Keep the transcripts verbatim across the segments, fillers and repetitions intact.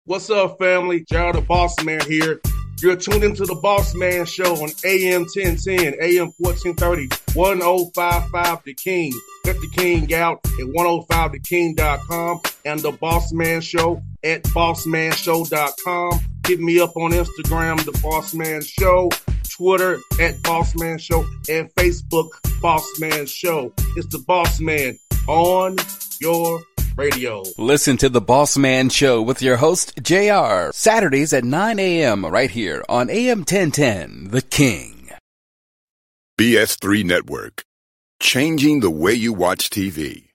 What's up, family? Gerald the Boss Man here. You're tuned into the Boss Man Show on A M ten ten, A M fourteen thirty, ten fifty-five The King. Let the King out at ten fifty the king dot com and the Boss Man Show at boss man show dot com. Hit me up on Instagram, The Boss Man Show, Twitter at Boss Man Show, and Facebook, Boss Man Show. It's the Boss Man on your radio. Listen to The Boss Man Show with your host, J R, Saturdays at nine a.m. right here on A M ten ten, The King. B S three Network, changing the way you watch T V.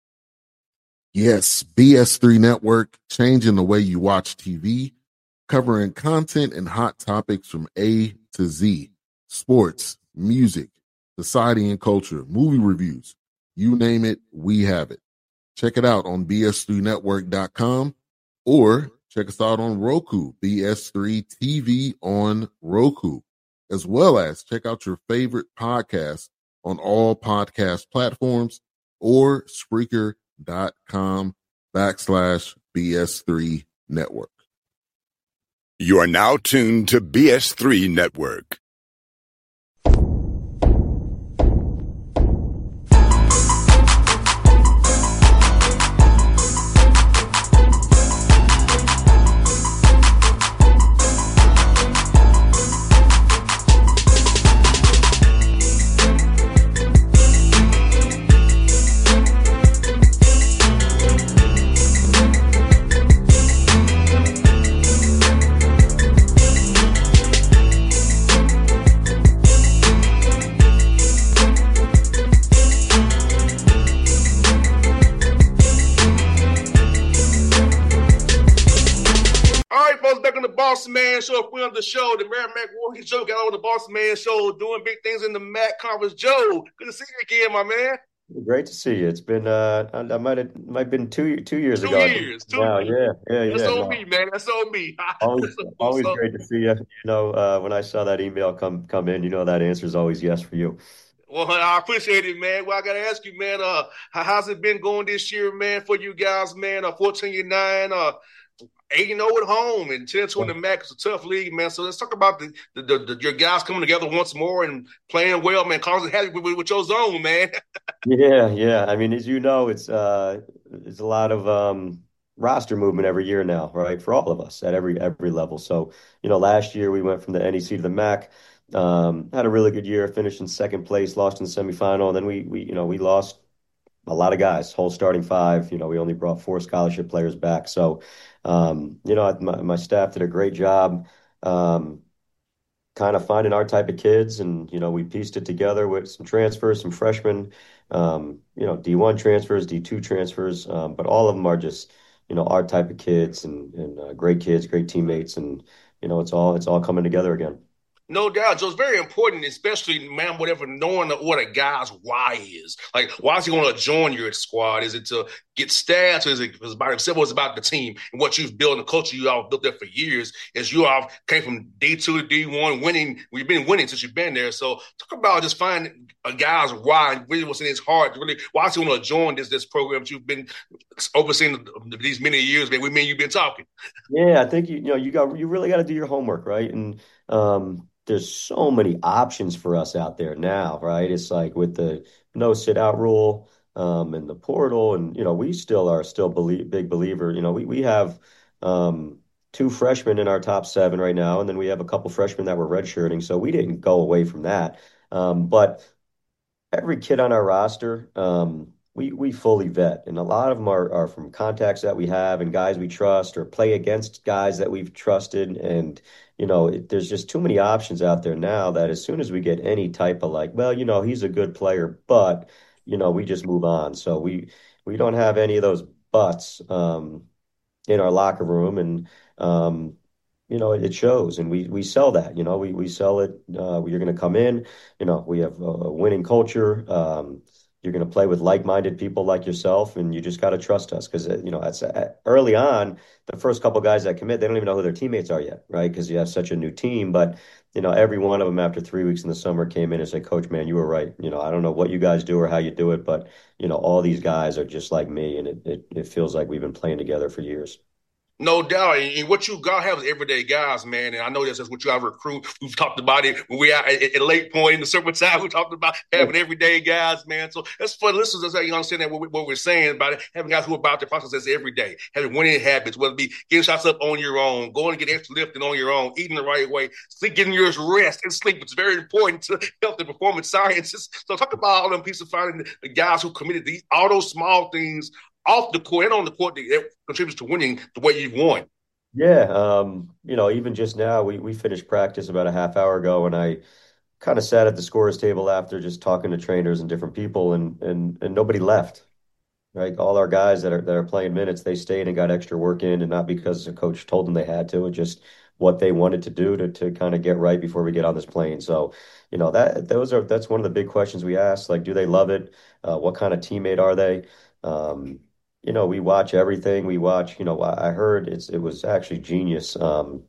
Yes, B S three Network, changing the way you watch T V, covering content and hot topics from A to Z, sports, music, society and culture, movie reviews, you name it, we have it. Check it out on b s three network dot com or check us out on Roku, B S three T V on Roku, as well as check out your favorite podcast on all podcast platforms or Spreaker.com backslash BS3 Network. You are now tuned to B S three Network. Boss Man Show, friend of the show, the Merrimack Warriors. Joe got on the Boss Man Show, doing big things in the M A C conference. Joe, good to see you again, my man. Great to see you. It's been uh, I might have might have been two two years two ago. Years, two wow, years. Yeah, yeah, yeah. That's yeah, on no. me, man. That's on me. Always, always great to see you. You know, uh, when I saw that email come come in, you know that answer is always yes for you. Well, I appreciate it, man. Well, I got to ask you, man, uh, how's it been going this year, man, for you guys, man? Uh, fourteen and nine, uh, eight and oh at home, and ten two in the M A C. It's a tough league, man. So let's talk about the, the, the, the your guys coming together once more and playing well, man. Causing havoc with, with your zone, man. yeah, yeah. I mean, as you know, it's uh, it's a lot of um, roster movement every year now, right? For all of us at every every level. So, you know, last year we went from the N E C to the M A C. Um, had a really good year, finished in second place, lost in the semifinal, and then we we you know we lost a lot of guys, whole starting five. You know, we only brought four scholarship players back. So, um, you know, my, my staff did a great job um, kind of finding our type of kids. And, you know, we pieced it together with some transfers, some freshmen, um, you know, D one transfers, D two transfers. Um, but all of them are just, you know, our type of kids and, and uh, great kids, great teammates. And, you know, it's all it's all coming together again. No doubt, Joe. It's very important, especially, man, whatever, knowing what a guy's why is. Like, why is he going to join your squad? Is it to get stats, or is it about himself, or is it about the team and what you've built and the culture you all built there for years? As you all came from D two to D one, winning. We've been winning since you've been there. So talk about just finding a guy's why and really what's in his heart. Really, why is he going to join this this program that you've been overseeing these many years, man? We mean you've been talking. Yeah, I think you, you know you got you really got to do your homework, right? And um, there's so many options for us out there now, right? It's like with the no sit out rule um, and the portal, and you know we still are still believe, big believer. You know we we have um, two freshmen in our top seven right now, and then we have a couple freshmen that were redshirting, so we didn't go away from that. Um, but every kid on our roster, um, we we fully vet, and a lot of them are are from contacts that we have and guys we trust, or play against guys that we've trusted, and you know, it, there's just too many options out there now that as soon as we get any type of like, well, you know, he's a good player, but you know, we just move on. So we we don't have any of those buts um, in our locker room, and um, you know, it, it shows, and we we sell that. You know, we we sell it. Uh, you're going to come in. You know, we have a, a winning culture. Um, you're going to play with like-minded people like yourself, and you just got to trust us because you know, it's uh, early on. The first couple guys that commit, they don't even know who their teammates are yet, right? Because you have such a new team. But you know, every one of them after three weeks in the summer came in and said, "Coach, man, you were right. You know, I don't know what you guys do or how you do it, but you know, all these guys are just like me, and it it, it feels like we've been playing together for years." No doubt. And, and what you got have is everyday guys, man. And I know that's just what you got to recruit. We've talked about it when we are at, at late point in the summertime. We talked about having everyday guys, man. So that's for listeners that you understand that what, we, what we're saying about it, having guys who are about their process every day, having winning habits, whether it be getting shots up on your own, going to get extra lifting on your own, eating the right way, sleep, getting yours rest and sleep. It's very important to health and performance sciences. So talk about all them pieces of finding the guys who committed these all those small things off the court and on the court that contributes to winning the way you've won. Yeah, um, you know, even just now, we we finished practice about a half hour ago, and I kind of sat at the scorer's table after just talking to trainers and different people, and and and nobody left. Right, all our guys that are that are playing minutes, they stayed and got extra work in, and not because the coach told them they had to, it's just what they wanted to do to to kind of get right before we get on this plane. So, you know, that those are that's one of the big questions we ask. Like, do they love it? Uh, what kind of teammate are they? Um, you know, we watch everything. We watch. You know, I I heard it's it was actually genius. Um,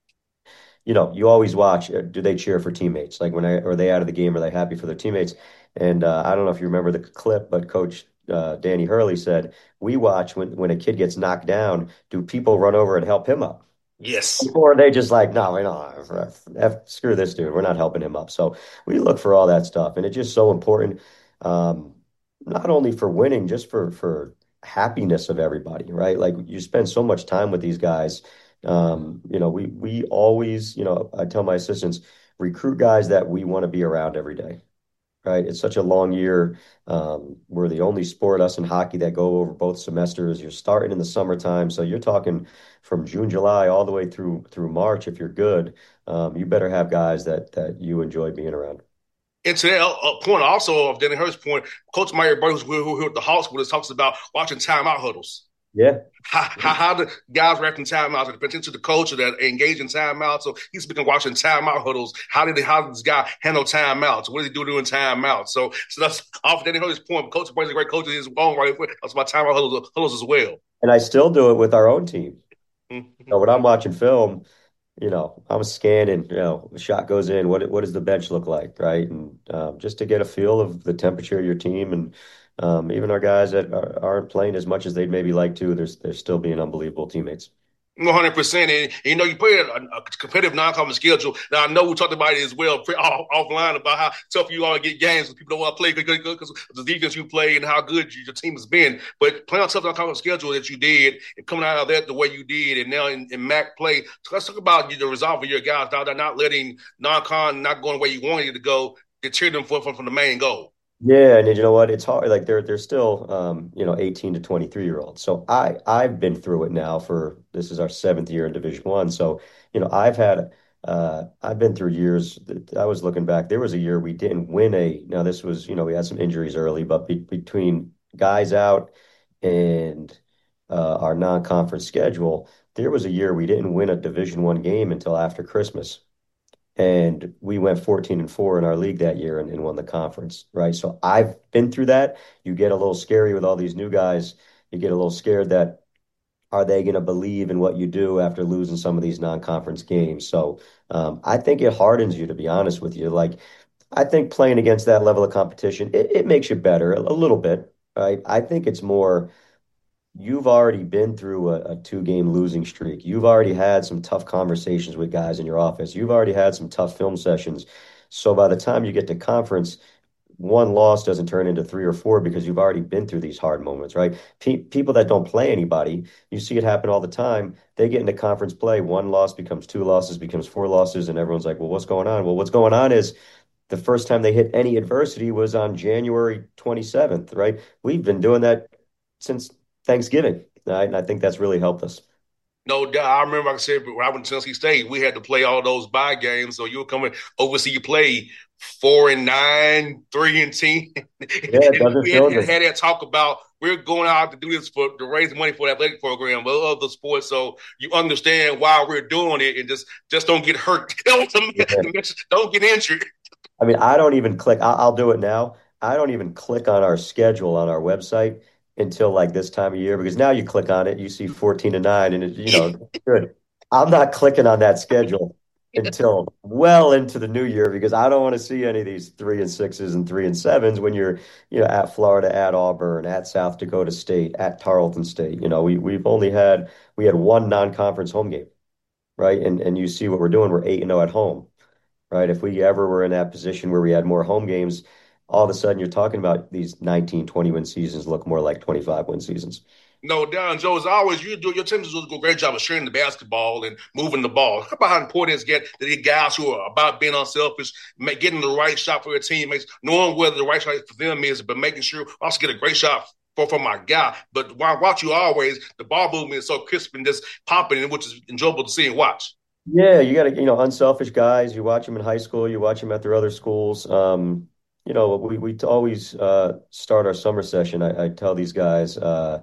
you know, you always watch. uh, Do they cheer for teammates? Like when I, are they out of the game? Are they happy for their teammates? And uh, I don't know if you remember the clip, but Coach uh, Danny Hurley said, "We watch when when a kid gets knocked down. Do people run over and help him up?" Yes. Or are they just like, no, we don't, F, F, screw this dude. We're not helping him up. So we look for all that stuff. And it's just so important, um, not only for winning, just for for happiness of everybody, right? Like you spend so much time with these guys. Um, you know, we we always, you know, I tell my assistants, recruit guys that we want to be around every day, right? It's such a long year. Um, we're the only sport, us in hockey, that go over both semesters. You're starting in the summertime, so you're talking from June, July, all the way through through March. If you're good, um, you better have guys that that you enjoy being around. And to that uh, point also of Danny Hurt's point, Coach Meyer Burns, who, who, who at the Hawks with us, talks about watching timeout huddles. Yeah. How, how, how the guys react in timeouts, it depends to the coach that engage in timeouts. So he's been watching timeout huddles. How did they, how did this guy handle timeouts? What does he do during timeouts? So, so that's off Danny Hurt's point. Coach Burns is a great coach in his own right. That's about timeout huddles, huddles as well. And I still do it with our own team. Mm-hmm. So when I'm watching film, you know, I'm scanning, you know, a shot goes in, what what does the bench look like, right? And um, just to get a feel of the temperature of your team, and um, even our guys that are, aren't playing as much as they'd maybe like to, they're, they're still being unbelievable teammates. one hundred percent. And, you know, you play a, a competitive non-conference schedule. Now, I know we talked about it as well off, offline about how tough you are to get games when people don't want to play because of the defense you play and how good your team has been. But playing on a tough non-conference schedule that you did and coming out of that the way you did, and now in, in M A C play, so let's talk about the resolve of your guys. Now, they're not letting non-con not going the way you wanted it to go, deter them from, from, from the main goal. Yeah, and you know what? It's hard. Like they're they're still um, you know, eighteen to twenty-three year olds. So I I've been through it now for this is our seventh year in Division One. So, you know, I've had uh I've been through years that I was looking back. There was a year we didn't win a now this was, you know, we had some injuries early, but be, between guys out and uh, our non-conference schedule, there was a year we didn't win a Division One game until after Christmas. And we went fourteen and four in our league that year and, and won the conference, right? So I've been through that. You get a little scary with all these new guys. You get a little scared that are they going to believe in what you do after losing some of these non-conference games? So um, I think it hardens you, to be honest with you. Like I think playing against that level of competition, it, it makes you better a, a little bit, right? I think it's more you've already been through a, a two game losing streak. You've already had some tough conversations with guys in your office. You've already had some tough film sessions. So by the time you get to conference, one loss doesn't turn into three or four because you've already been through these hard moments, right? Pe- people that don't play anybody, you see it happen all the time. They get into conference play, one loss becomes two losses, becomes four losses, and everyone's like, well, what's going on? Well, what's going on is the first time they hit any adversity was on January twenty-seventh, right? We've been doing that since Thanksgiving, right? And I think that's really helped us. No doubt. I remember, like I said, when I went to Tennessee State, we had to play all those bye games. So you were coming overseas, you play four and nine, three and ten. Yeah, it doesn't we feel had, good. had that talk about we're going out to do this for to raise money for the athletic program, but other sports. So you understand why we're doing it, and just just don't get hurt. Yeah. Don't get injured. I mean, I don't even click. I'll, I'll do it now. I don't even click on our schedule on our website until like this time of year because now you click on it, you see fourteen to nine, and it, you know, good. I'm not clicking on that schedule until well into the new year because I don't want to see any of these three and sixes and three and sevens when you're, you know, at Florida, at Auburn, at South Dakota State, at Tarleton State. You know, we we've only had we had one non-conference home game, right? And and you see what we're doing. We're eight and zero at home, right? If we ever were in that position where we had more home games, all of a sudden you're talking about these nineteen, twenty win seasons look more like twenty-five win seasons. No, Don Joe, as always, you do your team does a great job of sharing the basketball and moving the ball. How about how important it is to get the guys who are about being unselfish, make, getting the right shot for their teammates, knowing whether the right shot for them is, but making sure I also get a great shot for, for my guy. But while watch you always, the ball movement is so crisp and just popping, which is enjoyable to see and watch. Yeah, you got to, you know, unselfish guys. You watch them in high school, you watch them at their other schools. Um, you know, we we always uh, start our summer session. I, I tell these guys, uh,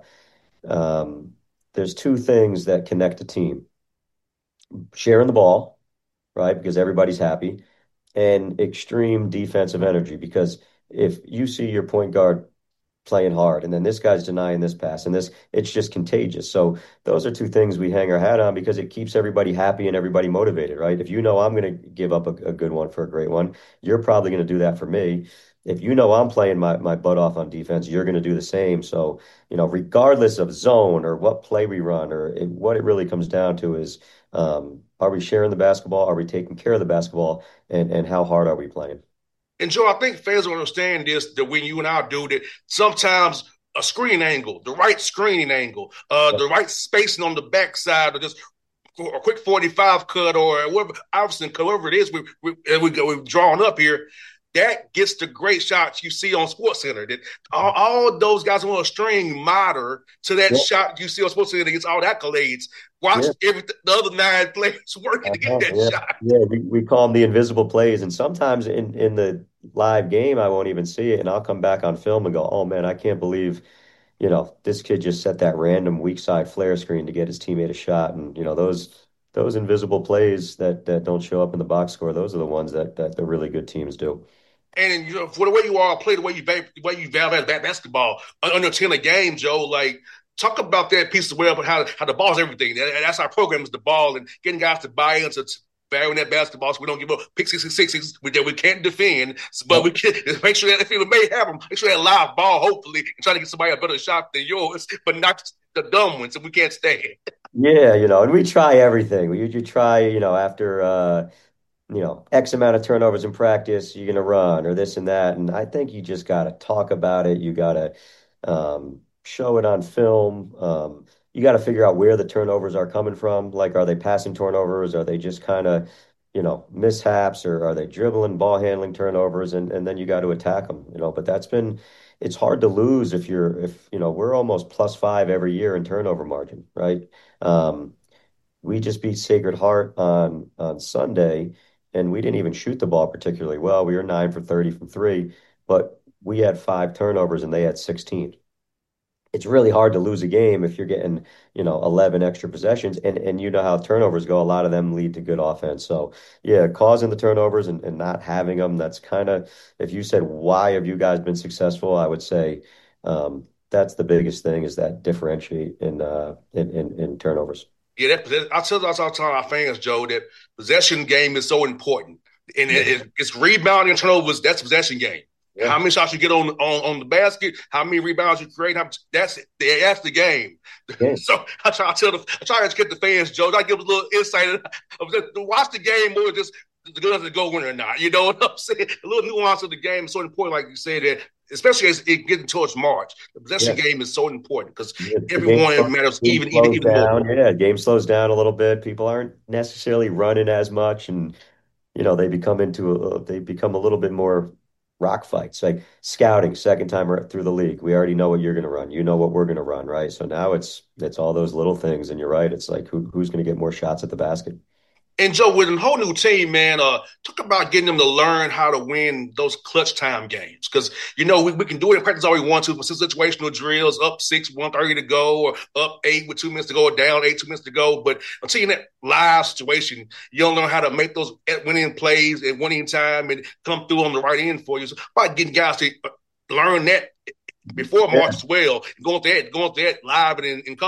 um, there's two things that connect a team: sharing the ball, right? Because everybody's happy, and extreme defensive energy. Because if you see your point guard playing hard, and then this guy's denying this pass, and this it's just contagious. So those are two things we hang our hat on because it keeps everybody happy and everybody motivated, right? If you know I'm going to give up a, a good one for a great one, you're probably going to do that for me. If you know I'm playing my, my butt off on defense, you're going to do the same. So, you know, regardless of zone or what play we run, or it, what it really comes down to is, um, are we sharing the basketball? Are we taking care of the basketball? And, and how hard are we playing? And Joe, I think fans will understand this that when you and I do that, sometimes a screen angle, the right screening angle, uh, the right spacing on the backside, or just a quick forty-five cut or whatever, Iverson cut, whatever it is we, we, we, we've drawn up here, that gets the great shots you see on SportsCenter. That all, all those guys on a string matter to that Yeah. shot you see on SportsCenter that gets all the accolades. Watch Yeah. every, the other nine players working to get Uh-huh, that yeah, shot. yeah. We, we call them the invisible plays, and sometimes in in the live game, I won't even see it, and I'll come back on film and go, "Oh man, I can't believe, you know, this kid just set that random weak side flare screen to get his teammate a shot." And you know, those those invisible plays that that don't show up in the box score, those are the ones that that the really good teams do. And you know, for the way you all play, the way you the way you value basketball under ten a game, Joe, like talk about that piece as well, but how how the ball's everything. And that's our program is the ball and getting guys to buy into valuing that basketball so we don't give up pick sixes and sixes that we can't defend, but we can make sure that if we may have them, make sure that live ball, hopefully, and try to get somebody a better shot than yours, but not the dumb ones that we can't stand. Yeah, you know, and we try everything. We usually try, you know, after uh you know, X amount of turnovers in practice, you're going to run or this and that. And I think you just got to talk about it. You got to um, show it on film. Um, you got to figure out where the turnovers are coming from. Like, are they passing turnovers? Are they just kind of, you know, mishaps, or are they dribbling, ball handling turnovers? And and then you got to attack them, you know. But that's been, it's hard to lose if you're, if, you know, we're almost plus five every year in turnover margin, right? Um, we just beat Sacred Heart on on Sunday, and we didn't even shoot the ball particularly well. We were nine for thirty from three, but we had five turnovers and they had sixteen. It's really hard to lose a game if you're getting, you know, eleven extra possessions, and and you know how turnovers go. A lot of them lead to good offense. So yeah, causing the turnovers and, and not having them, that's kind of, if you said, why have you guys been successful? I would say um, that's the biggest thing, is that differentiate in uh in, in, in turnovers. Yeah, that, I tell us all the time, our fans, Joe, that possession game is so important. And Yeah. it, it's rebounding and turnovers, that's possession game. Yeah. How many shots you get on, on on the basket, how many rebounds you create, how, that's it. That's the game. Yeah. So I try to tell the, I try to get the fans, Joe, I give them a little insight of, of the, to watch the game more just the good to go win or not. You know what I'm saying? A little nuance of the game is so important, like you said, that especially as it getting towards March. The possession Yeah. game is so important because Yeah, the every game one slows, matters game even, even, slows even down. more. Yeah, game slows down a little bit. People aren't necessarily running as much, and you know they become into a, they become a little bit more rock fights. Like scouting, second time ar- through the league, we already know what you're going to run. You know what we're going to run, right? So now it's it's all those little things, and you're right. It's like who who's going to get more shots at the basket? And Joe, with a whole new team, man, uh, talk about getting them to learn how to win those clutch time games. Because, you know, we, we can do it in practice all we want to, but some situational drills, up six, one thirty to go, or up eight with two minutes to go, or down eight, two minutes to go. But until you're in that live situation, you don't know how to make those winning plays at winning time and come through on the right end for you. So about getting guys to learn that before Yeah. March as well, going through that, going through that live and in, in color.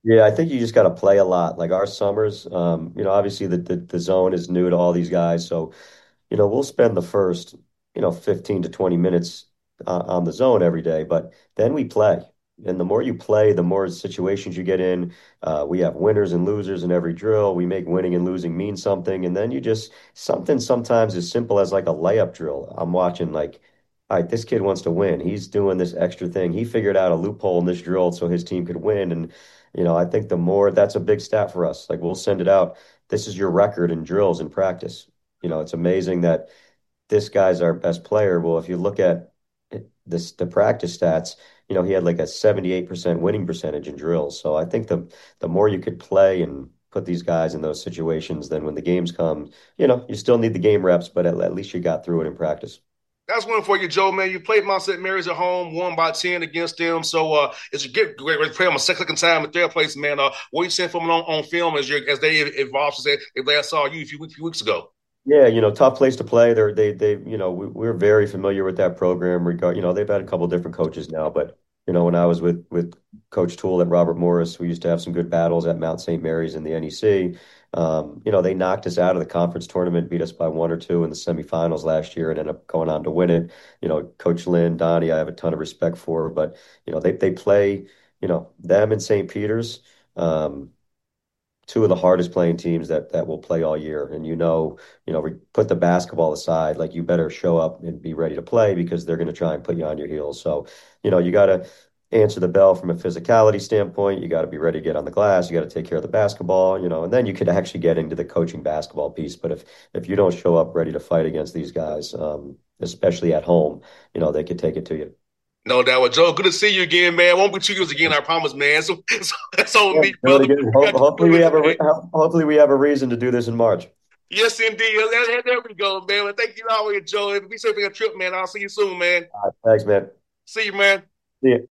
Yeah, I think you just got to play a lot. Like our summers, um, you know, obviously the, the the zone is new to all these guys, so you know, we'll spend the first, you know, fifteen to twenty minutes uh, on the zone every day, but then we play. And the more you play, the more situations you get in. Uh, we have winners and losers in every drill. We make winning and losing mean something. And then you just, something sometimes as simple as like a layup drill. I'm watching like, all right, this kid wants to win. He's doing this extra thing. He figured out a loophole in this drill so his team could win. And, you know, I think the more, that's a big stat for us. Like we'll send it out. This is your record in drills in practice. You know, it's amazing that this guy's our best player. Well, if you look at this, the practice stats, you know, he had like a seventy-eight percent winning percentage in drills. So I think the the more you could play and put these guys in those situations, then when the games come, you know, you still need the game reps, but at, at least you got through it in practice. That's one for you, Joe, man. You played Mount Saint Mary's at home, won by ten against them. So uh, it's a good great to play them a second time at their place, man. Uh, what you seeing from them on, on film as, as they evolved since they last saw you a few, few weeks ago? Yeah, you know, tough place to play. They're, they, they, you know, we, we're very familiar with that program. Regard, you know, they've had a couple different coaches now, but you know, when I was with with Coach Toole and Robert Morris, we used to have some good battles at Mount Saint Mary's in the N E C. Um, you know, they knocked us out of the conference tournament, beat us by one or two in the semifinals last year, and ended up going on to win it. You know, Coach Lynn, Donnie, I have a ton of respect for, but you know, they they play, you know, them and Saint Peter's. Um, two of the hardest playing teams that that will play all year. And you know, you know, put the basketball aside, like you better show up and be ready to play because they're going to try and put you on your heels. So, you know, you got to answer the bell from a physicality standpoint. You got to be ready to get on the glass. You got to take care of the basketball, you know, and then you could actually get into the coaching basketball piece. But if if you don't show up ready to fight against these guys, um, especially at home, you know, they could take it to you. No doubt. Well, Joe, good to see you again, man. Won't be two years again, I promise, man. So, so that's on Yeah, me, brother. Ho- hopefully we have a re- hopefully we have a reason to do this in March. Yes, indeed. There, there we go, man. Well, thank you always, Joe. Be safe on your trip, man. I'll see you soon, man. All right, thanks, man. See you, man. See you.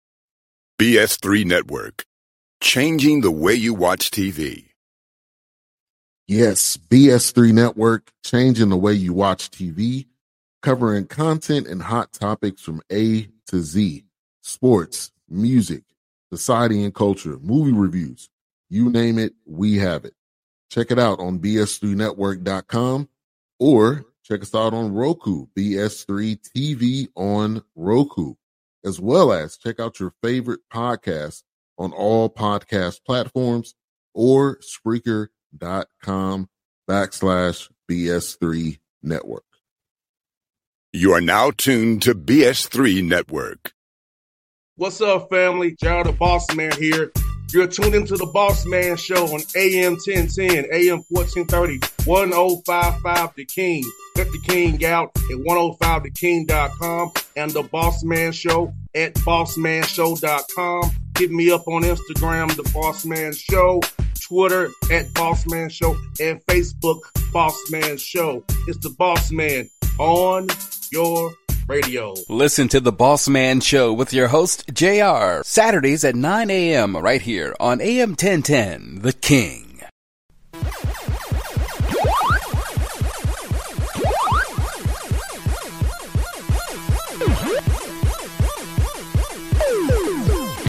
B S three Network, changing the way you watch T V. Yes, B S three Network, changing the way you watch T V, covering content and hot topics from A to Z, sports, music, society and culture, movie reviews, you name it, we have it. Check it out on B S three network dot com or check us out on Roku, B S three T V on Roku, as well as check out your favorite podcast on all podcast platforms or Spreaker.com backslash BS3 Network. You are now tuned to B S three Network. What's up, family? Jared the Boss Man here. You're tuned into the Boss Man Show on A M ten ten, A M fourteen thirty, ten fifty-five The King. Let the King out at ten five the king dot com and the Boss Man Show at boss man show dot com. Hit me up on Instagram, The Boss Man Show, Twitter at Boss Man Show, and Facebook, Boss Man Show. It's the Boss Man on your radio. Listen to The Boss Man Show with your host, J R, Saturdays at nine a.m. right here on A M ten ten, The King.